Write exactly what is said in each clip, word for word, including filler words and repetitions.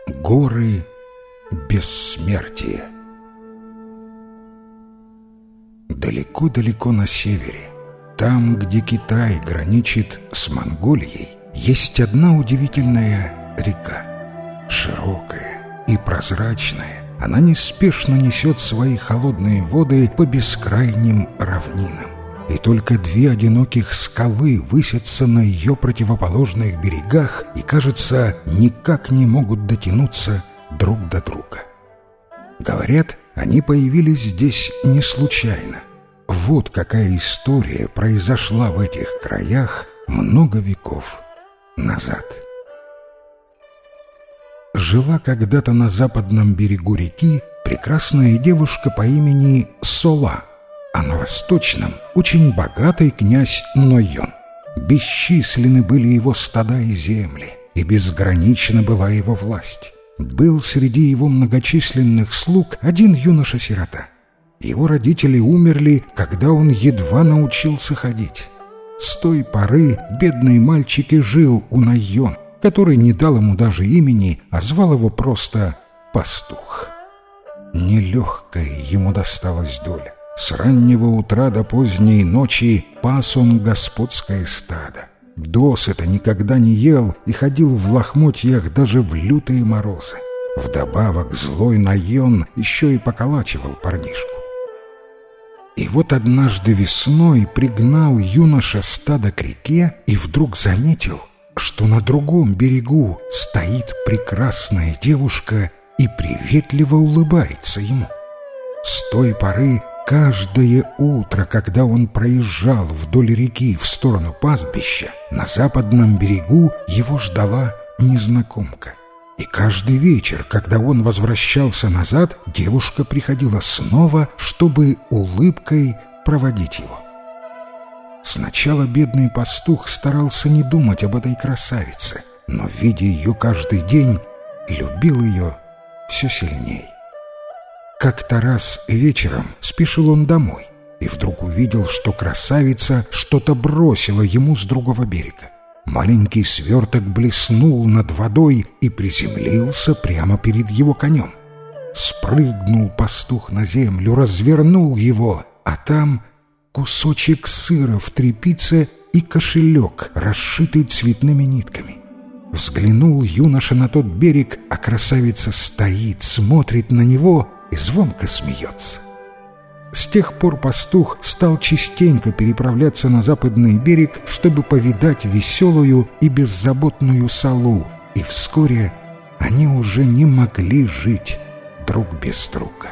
Горы бессмертия. Далеко-далеко на севере, там, где Китай граничит с Монголией, есть одна удивительная река. Широкая и прозрачная, она неспешно несет свои холодные воды по бескрайним равнинам. И только две одиноких скалы высятся на ее противоположных берегах и, кажется, никак не могут дотянуться друг до друга. Говорят, они появились здесь не случайно. Вот какая история произошла в этих краях много веков назад. Жила когда-то на западном берегу реки прекрасная девушка по имени Сола, а на восточном очень богатый князь Нойон. Бесчисленны были его стада и земли, и безгранична была его власть. Был среди его многочисленных слуг один юноша-сирота. Его родители умерли, когда он едва научился ходить. С той поры бедный мальчик и жил у Нойон, который не дал ему даже имени, а звал его просто Пастух. Нелегкая ему досталась доля. С раннего утра до поздней ночи пас он господское стадо. Досыта никогда не ел и ходил в лохмотьях даже в лютые морозы. Вдобавок злой Нойон еще и поколачивал парнишку. И вот однажды весной пригнал юноша стадо к реке и вдруг заметил, что на другом берегу стоит прекрасная девушка и приветливо улыбается ему. С той поры каждое утро, когда он проезжал вдоль реки в сторону пастбища, на западном берегу его ждала незнакомка. И каждый вечер, когда он возвращался назад, девушка приходила снова, чтобы улыбкой проводить его. Сначала бедный пастух старался не думать об этой красавице, но, видя ее каждый день, любил ее все сильней. Как-то раз вечером спешил он домой и вдруг увидел, что красавица что-то бросила ему с другого берега. Маленький сверток блеснул над водой и приземлился прямо перед его конем. Спрыгнул пастух на землю, развернул его, а там кусочек сыра в тряпице и кошелек, расшитый цветными нитками. Взглянул юноша на тот берег, а красавица стоит, смотрит на него и звонко смеется. С тех пор пастух стал частенько переправляться на западный берег, чтобы повидать веселую и беззаботную Солу, и вскоре они уже не могли жить друг без друга.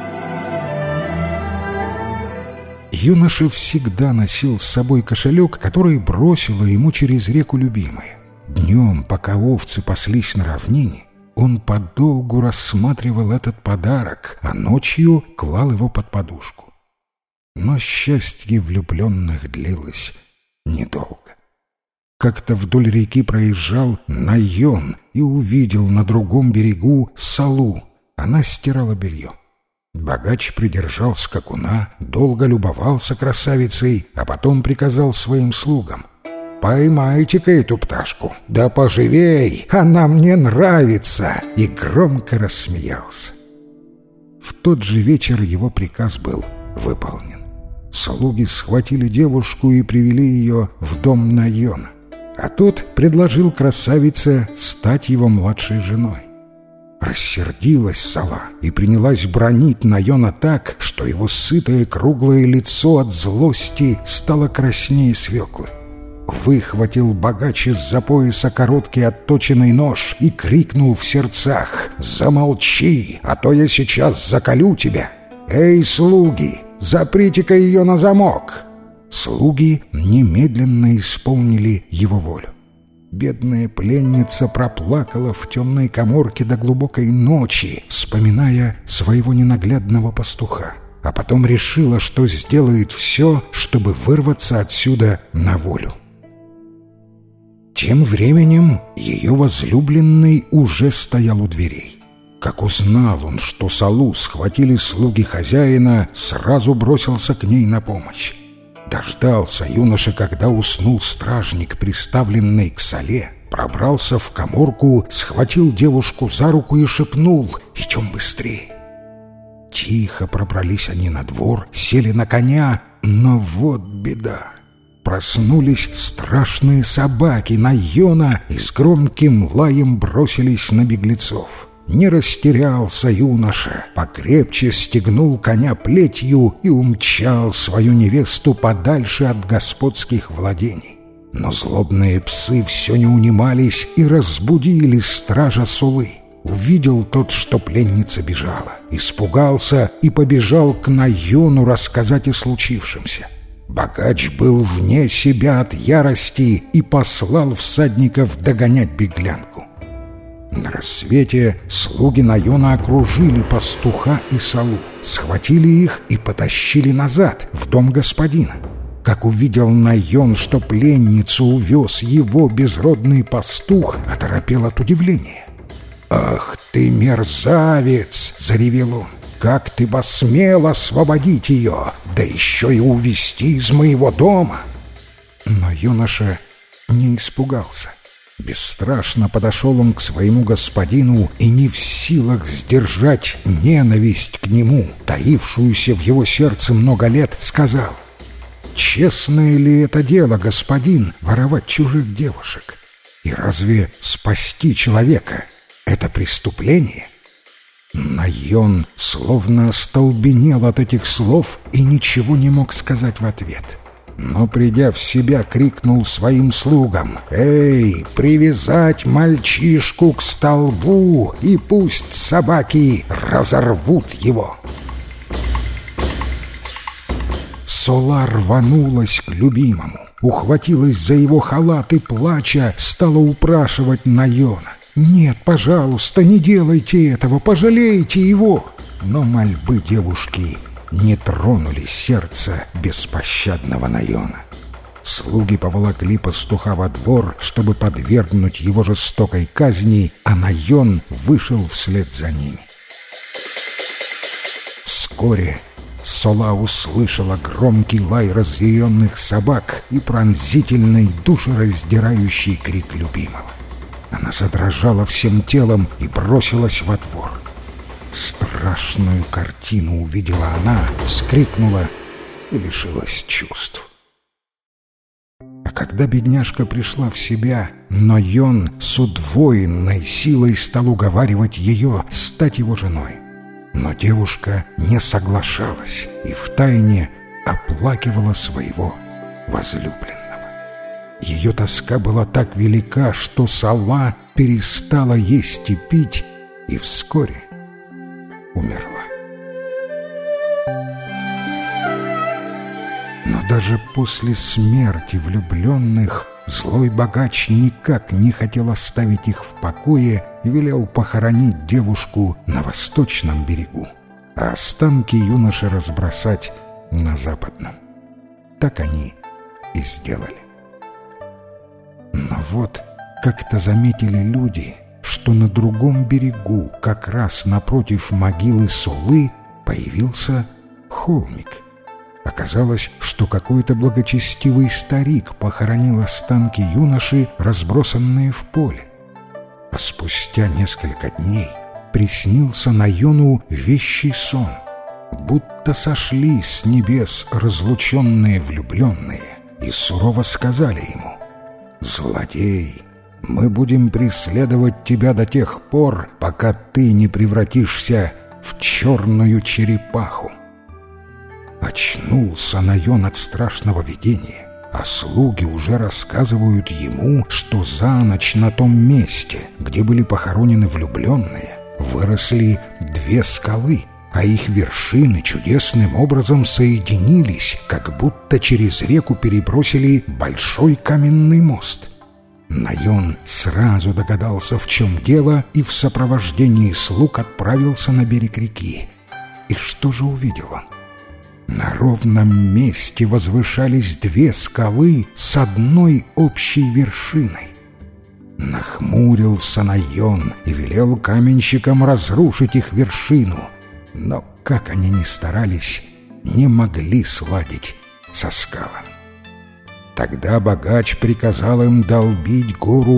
Юноша всегда носил с собой кошелек, который бросила ему через реку любимая. Днем, пока овцы паслись на равнине, он подолгу рассматривал этот подарок, а ночью клал его под подушку. Но счастье влюбленных длилось недолго. Как-то вдоль реки проезжал Нойон и увидел на другом берегу Солу. Она стирала белье. Богач придержал скакуна, долго любовался красавицей, а потом приказал своим слугам: «Поймайте-ка эту пташку, да поживей, она мне нравится!» И громко рассмеялся. В тот же вечер его приказ был выполнен. Слуги схватили девушку и привели ее в дом Нойона, а тот предложил красавице стать его младшей женой. Рассердилась Сола и принялась бранить Нойона так, что его сытое круглое лицо от злости стало краснее свеклы. Выхватил богач из-за пояса короткий отточенный нож и крикнул в сердцах: «Замолчи, а то я сейчас заколю тебя! Эй, слуги, заприте-ка ее на замок!» Слуги немедленно исполнили его волю. Бедная пленница проплакала в темной каморке до глубокой ночи, вспоминая своего ненаглядного пастуха, а потом решила, что сделает все, чтобы вырваться отсюда на волю. Тем временем ее возлюбленный уже стоял у дверей. Как узнал он, что Солу схватили слуги хозяина, сразу бросился к ней на помощь. Дождался юноша, когда уснул стражник, приставленный к Соле, пробрался в каморку, схватил девушку за руку и шепнул: «Идем быстрее». Тихо пробрались они на двор, сели на коня, но вот беда. Проснулись страшные собаки Найона и с громким лаем бросились на беглецов. Не растерялся юноша, покрепче стегнул коня плетью и умчал свою невесту подальше от господских владений. Но злобные псы все не унимались и разбудили стража Сулы. Увидел тот, что пленница бежала, испугался и побежал к Найону рассказать о случившемся. Богач был вне себя от ярости и послал всадников догонять беглянку. На рассвете слуги Найона окружили пастуха и Солу, схватили их и потащили назад, в дом господина. Как увидел Найон, что пленницу увез его безродный пастух, оторопел от удивления. «Ах ты, мерзавец!» — заревел он. «Как ты посмел освободить ее, да еще и увести из моего дома!» Но юноша не испугался. Бесстрашно подошел он к своему господину и, не в силах сдержать ненависть к нему, таившуюся в его сердце много лет, сказал: «Честное ли это дело, господин, воровать чужих девушек? И разве спасти человека — это преступление?» Найон словно остолбенел от этих слов и ничего не мог сказать в ответ. Но, придя в себя, крикнул своим слугам: «Эй, привязать мальчишку к столбу, и пусть собаки разорвут его!» Сола рванулась к любимому, ухватилась за его халат и, плача, стала упрашивать Найона: «Нет, пожалуйста, не делайте этого, пожалейте его!» Но мольбы девушки не тронули сердце беспощадного Найона. Слуги поволокли пастуха во двор, чтобы подвергнуть его жестокой казни, а Найон вышел вслед за ними. Вскоре Сола услышала громкий лай разъяренных собак и пронзительный, душераздирающий крик любимого. Она задрожала всем телом и бросилась во двор. Страшную картину увидела она, вскрикнула и лишилась чувств. А когда бедняжка пришла в себя, Найон с удвоенной силой стал уговаривать ее стать его женой. Но девушка не соглашалась и втайне оплакивала своего возлюбленного. Ее тоска была так велика, что Сола перестала есть и пить и вскоре умерла. Но даже после смерти влюбленных злой богач никак не хотел оставить их в покое и велел похоронить девушку на восточном берегу, а останки юноши разбросать на западном. Так они и сделали. Но вот как-то заметили люди, что на другом берегу, как раз напротив могилы Сулы, появился холмик. Оказалось, что какой-то благочестивый старик похоронил останки юноши, разбросанные в поле. А спустя несколько дней приснился Найону вещий сон, будто сошли с небес разлученные влюбленные и сурово сказали ему: «Злодей, мы будем преследовать тебя до тех пор, пока ты не превратишься в черную черепаху». Очнулся Найон от страшного видения, а слуги уже рассказывают ему, что за ночь на том месте, где были похоронены влюбленные, выросли две скалы, а их вершины чудесным образом соединились, как будто через реку перебросили большой каменный мост. Найон сразу догадался, в чем дело, и в сопровождении слуг отправился на берег реки. И что же увидел он? На ровном месте возвышались две скалы с одной общей вершиной. Нахмурился Найон и велел каменщикам разрушить их вершину, но, как они ни старались, не могли сладить со скалами. Тогда богач приказал им долбить гору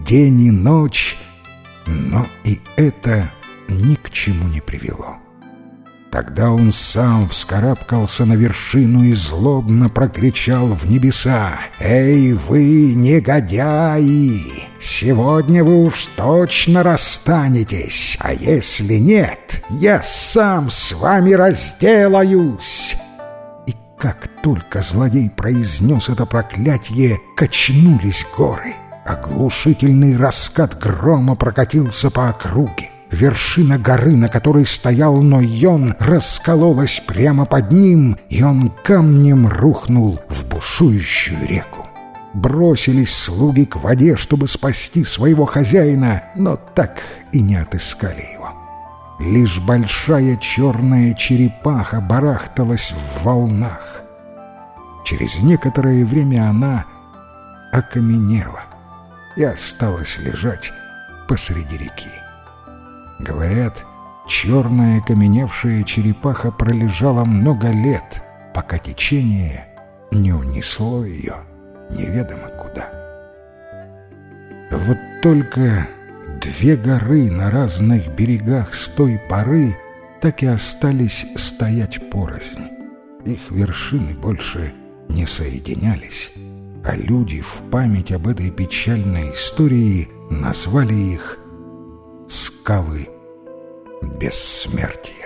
день и ночь, но и это ни к чему не привело. Тогда он сам вскарабкался на вершину и злобно прокричал в небеса: «Эй, вы, негодяи! Сегодня вы уж точно расстанетесь, а если нет, я сам с вами разделаюсь!» И как только злодей произнес это проклятие, качнулись горы. Оглушительный раскат грома прокатился по округе. Вершина горы, на которой стоял Нойон, раскололась прямо под ним, и он камнем рухнул в бушующую реку. Бросились слуги к воде, чтобы спасти своего хозяина, но так и не отыскали его. Лишь большая черная черепаха барахталась в волнах. Через некоторое время она окаменела и осталась лежать посреди реки. Говорят, черная окаменевшая черепаха пролежала много лет, пока течение не унесло ее неведомо куда. Вот только две горы на разных берегах с той поры так и остались стоять порознь. Их вершины больше не соединялись, а люди в память об этой печальной истории назвали их «Скалы бессмертия».